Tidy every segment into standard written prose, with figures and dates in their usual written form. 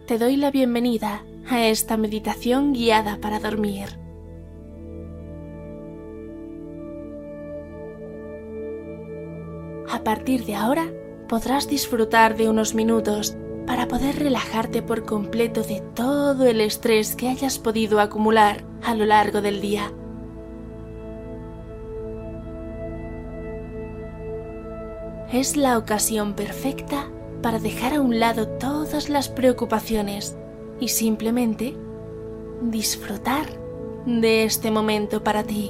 Te doy la bienvenida a esta meditación guiada para dormir. A partir de ahora podrás disfrutar de unos minutos para poder relajarte por completo de todo el estrés que hayas podido acumular a lo largo del día. Es la ocasión perfecta para dejar a un lado todas las preocupaciones y simplemente disfrutar de este momento para ti.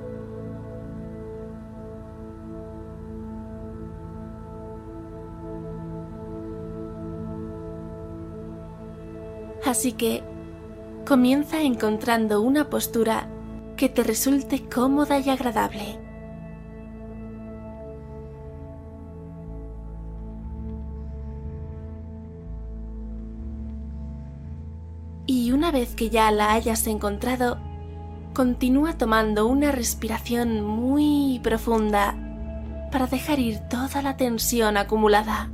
Así que comienza encontrando una postura que te resulte cómoda y agradable. Y una vez que ya la hayas encontrado, continúa tomando una respiración muy profunda para dejar ir toda la tensión acumulada.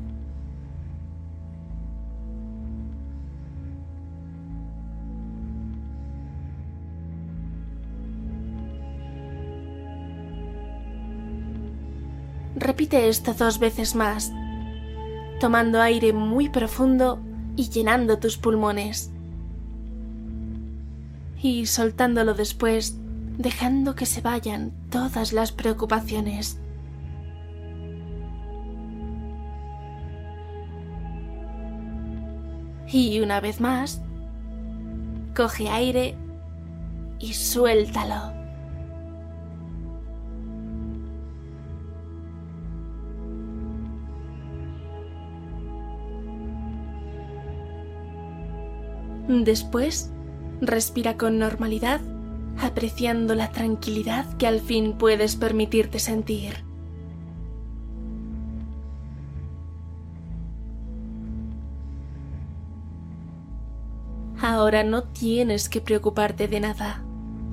Repite esto 2 veces más, tomando aire muy profundo y llenando tus pulmones. Y soltándolo después, dejando que se vayan todas las preocupaciones. Y una vez más, coge aire y suéltalo. Después, respira con normalidad, apreciando la tranquilidad que al fin puedes permitirte sentir. Ahora no tienes que preocuparte de nada.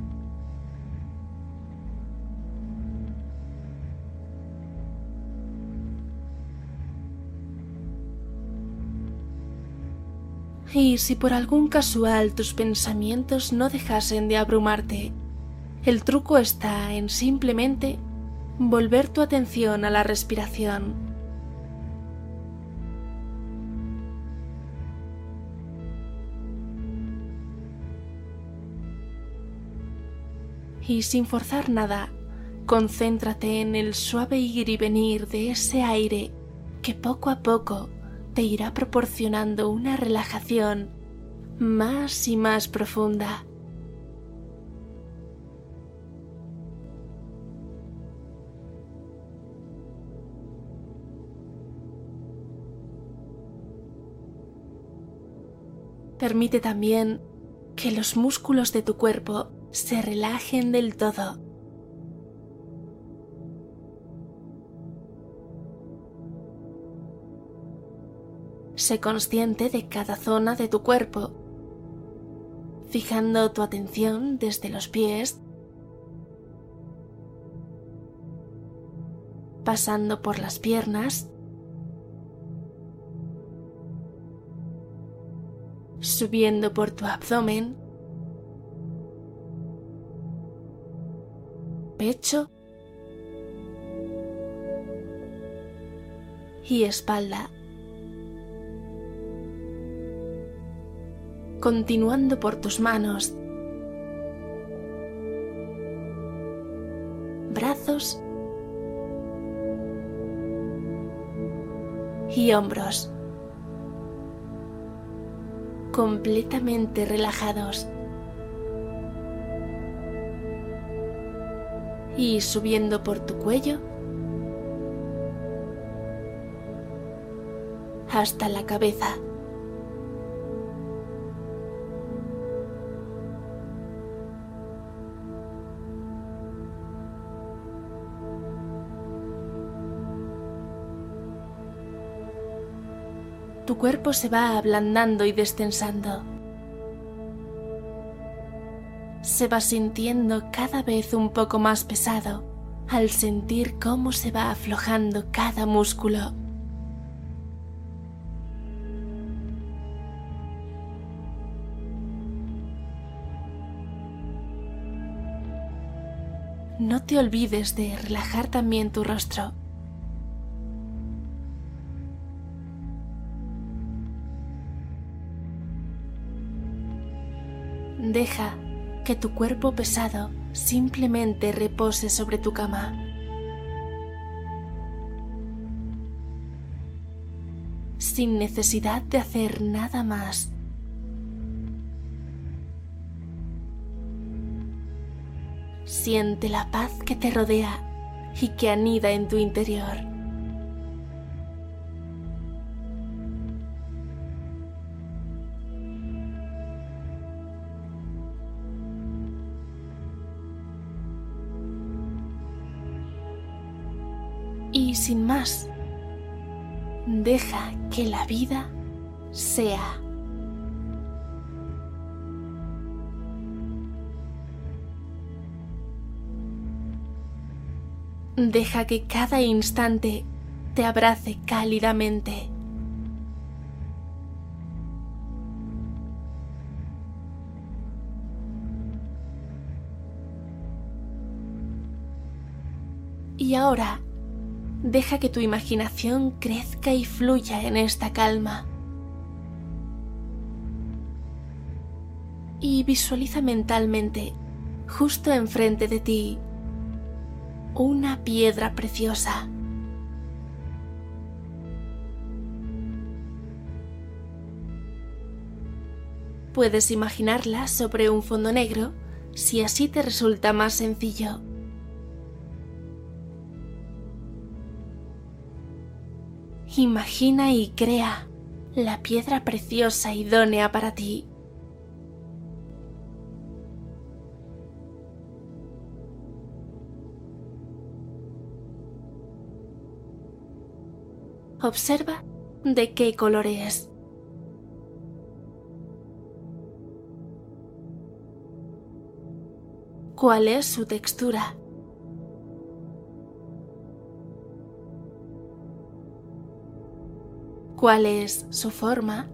Y si por algún casual tus pensamientos no dejasen de abrumarte, el truco está en simplemente volver tu atención a la respiración. Y sin forzar nada, concéntrate en el suave ir y venir de ese aire que poco a poco te irá proporcionando una relajación más y más profunda. Permite también que los músculos de tu cuerpo se relajen del todo. Sé consciente de cada zona de tu cuerpo, fijando tu atención desde los pies, pasando por las piernas, subiendo por tu abdomen, pecho y espalda. Continuando por tus manos, brazos y hombros, completamente relajados. Y subiendo por tu cuello hasta la cabeza. Tu cuerpo se va ablandando y destensando. Se va sintiendo cada vez un poco más pesado al sentir cómo se va aflojando cada músculo. no te olvides de relajar también tu rostro. Deja que tu cuerpo pesado simplemente repose sobre tu cama. Sin necesidad de hacer nada más. Siente la paz que te rodea y que anida en tu interior. Y sin más, deja que la vida sea. Deja que cada instante te abrace cálidamente. Y ahora, deja que tu imaginación crezca y fluya en esta calma. Y visualiza mentalmente, justo enfrente de ti, una piedra preciosa. Puedes imaginarla sobre un fondo negro, si así te resulta más sencillo. Imagina y crea la piedra preciosa idónea para ti. Observa de qué color es. ¿Cuál es su textura? ¿Cuál es su forma?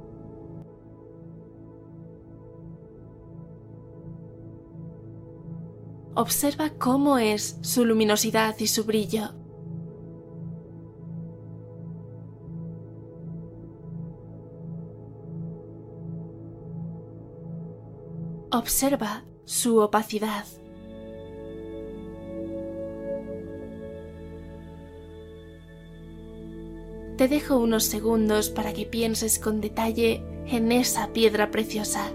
Observa cómo es su luminosidad y su brillo. Observa su opacidad. Te dejo unos segundos para que pienses con detalle en esa piedra preciosa.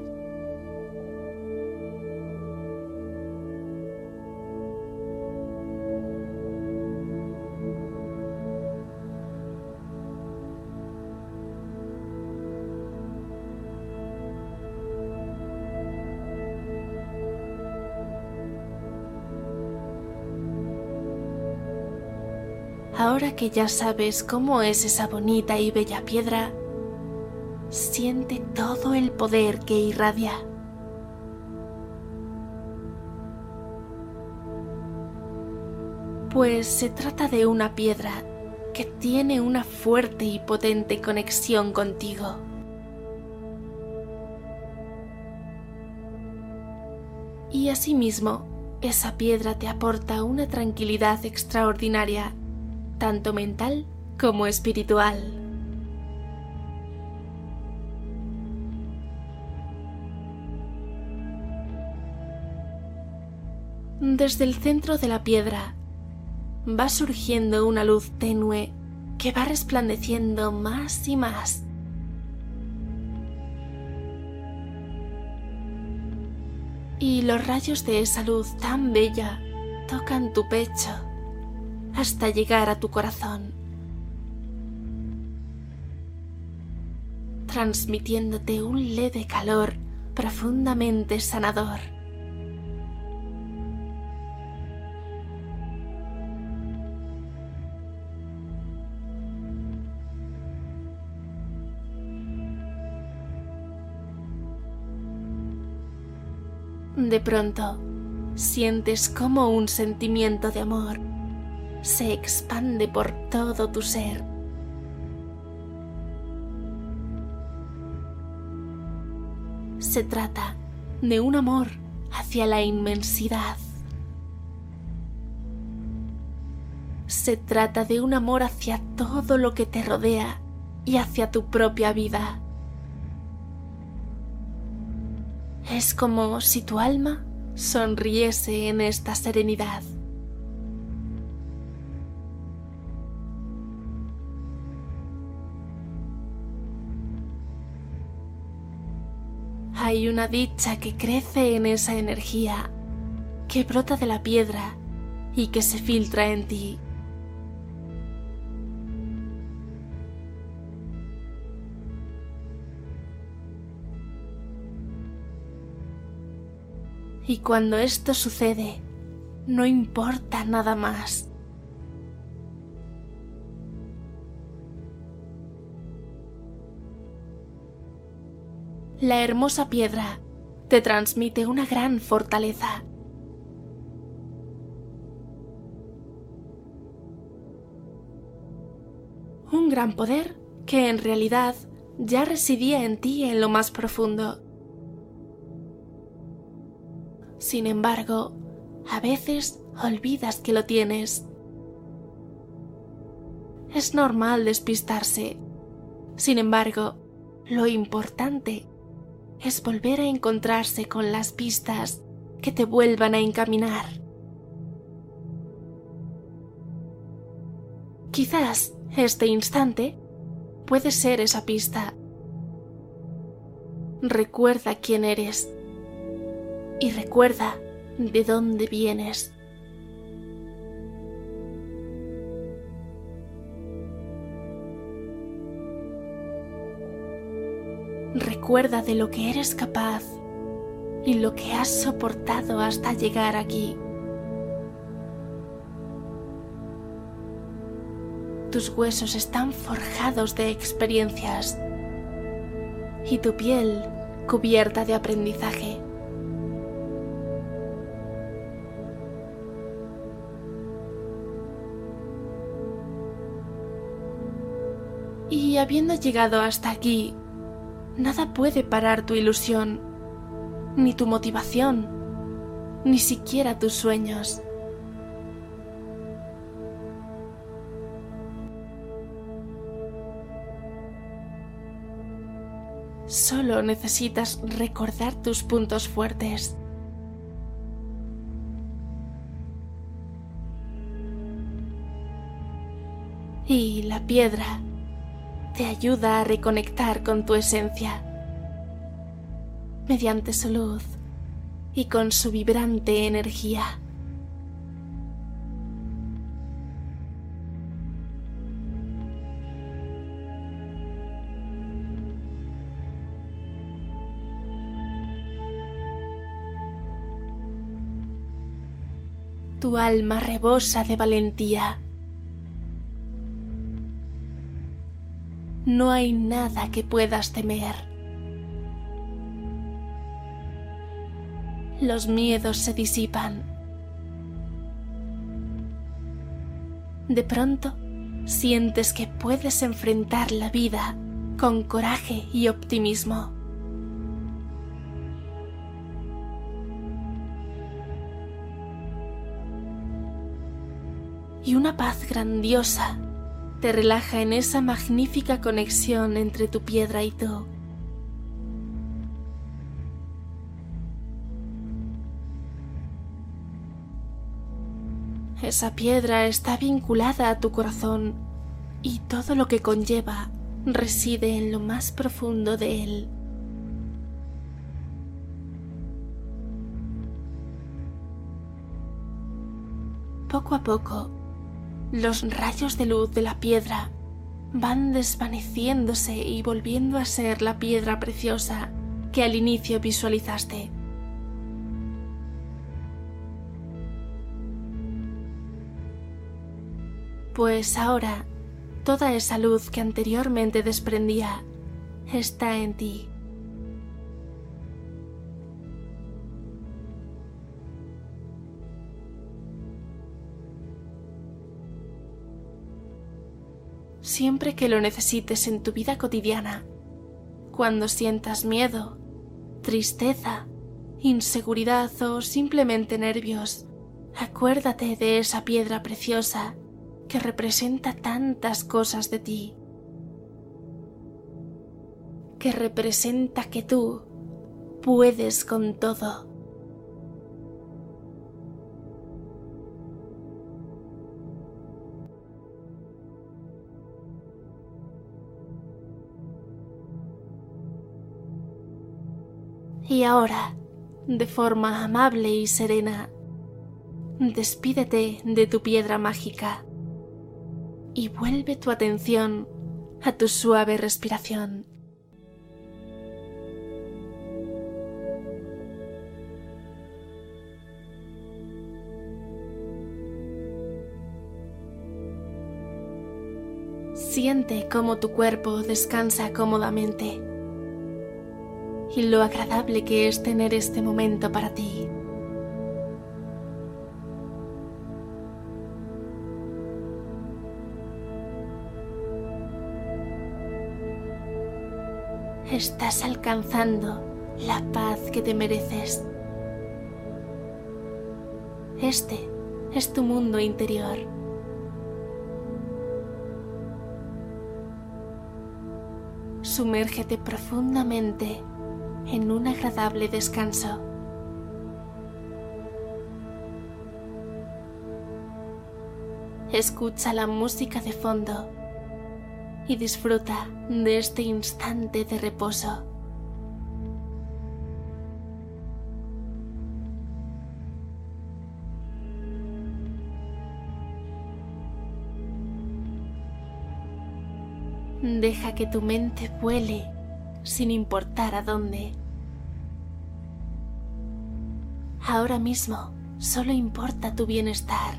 Ahora que ya sabes cómo es esa bonita y bella piedra, siente todo el poder que irradia. Pues se trata de una piedra que tiene una fuerte y potente conexión contigo. Y asimismo, esa piedra te aporta una tranquilidad extraordinaria, tanto mental como espiritual. Desde el centro de la piedra va surgiendo una luz tenue que va resplandeciendo más y más. Y los rayos de esa luz tan bella tocan tu pecho hasta llegar a tu corazón, transmitiéndote un leve calor profundamente sanador. De pronto, sientes como un sentimiento de amor se expande por todo tu ser. Se trata de un amor hacia la inmensidad. Se trata de un amor hacia todo lo que te rodea y hacia tu propia vida. Es como si tu alma sonriese en esta serenidad. Hay una dicha que crece en esa energía, que brota de la piedra y que se filtra en ti. Y cuando esto sucede, no importa nada más. La hermosa piedra te transmite una gran fortaleza. Un gran poder que en realidad ya residía en ti en lo más profundo. Sin embargo, a veces olvidas que lo tienes. Es normal despistarse. Sin embargo, lo importante es volver a encontrarse con las pistas que te vuelvan a encaminar. Quizás este instante puede ser esa pista. Recuerda quién eres y recuerda de dónde vienes. Recuerda de lo que eres capaz y lo que has soportado hasta llegar aquí. Tus huesos están forjados de experiencias y tu piel cubierta de aprendizaje. Y habiendo llegado hasta aquí, nada puede parar tu ilusión, ni tu motivación, ni siquiera tus sueños. Solo necesitas recordar tus puntos fuertes. Y la piedra te ayuda a reconectar con tu esencia, mediante su luz y con su vibrante energía. Tu alma rebosa de valentía. No hay nada que puedas temer. Los miedos se disipan. De pronto, sientes que puedes enfrentar la vida con coraje y optimismo. Y una paz grandiosa te relaja en esa magnífica conexión entre tu piedra y tú. Esa piedra está vinculada a tu corazón y todo lo que conlleva reside en lo más profundo de él. Poco a poco, los rayos de luz de la piedra van desvaneciéndose y volviendo a ser la piedra preciosa que al inicio visualizaste. Pues ahora, toda esa luz que anteriormente desprendía está en ti. Siempre que lo necesites en tu vida cotidiana, cuando sientas miedo, tristeza, inseguridad o simplemente nervios, acuérdate de esa piedra preciosa que representa tantas cosas de ti, que representa que tú puedes con todo. Y ahora, de forma amable y serena, despídete de tu piedra mágica y vuelve tu atención a tu suave respiración. Siente cómo tu cuerpo descansa cómodamente y lo agradable que es tener este momento para ti. Estás alcanzando la paz que te mereces. Este es tu mundo interior. Sumérgete profundamente en un agradable descanso. Escucha la música de fondo y disfruta de este instante de reposo. Deja que tu mente vuele sin importar a dónde. Ahora mismo solo importa tu bienestar.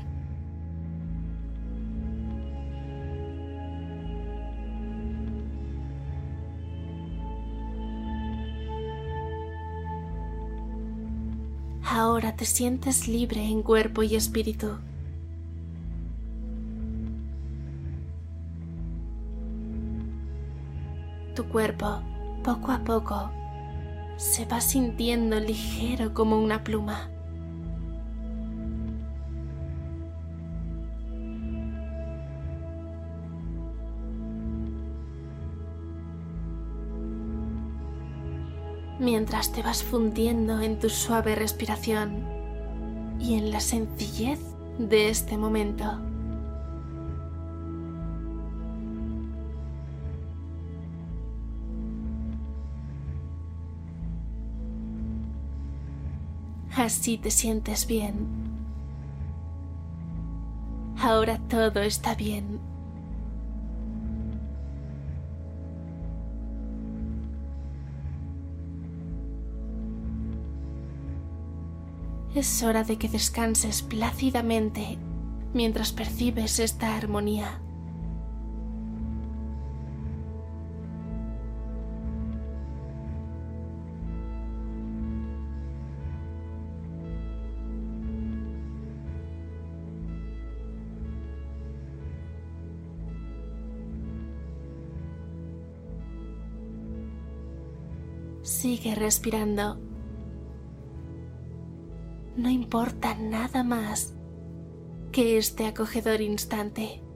Ahora te sientes libre en cuerpo y espíritu. Tu cuerpo, poco a poco, se va sintiendo ligero como una pluma. Mientras te vas fundiendo en tu suave respiración y en la sencillez de este momento. Así te sientes bien. Ahora todo está bien. Es hora de que descanses plácidamente mientras percibes esta armonía. Sigue respirando. No importa nada más que este acogedor instante.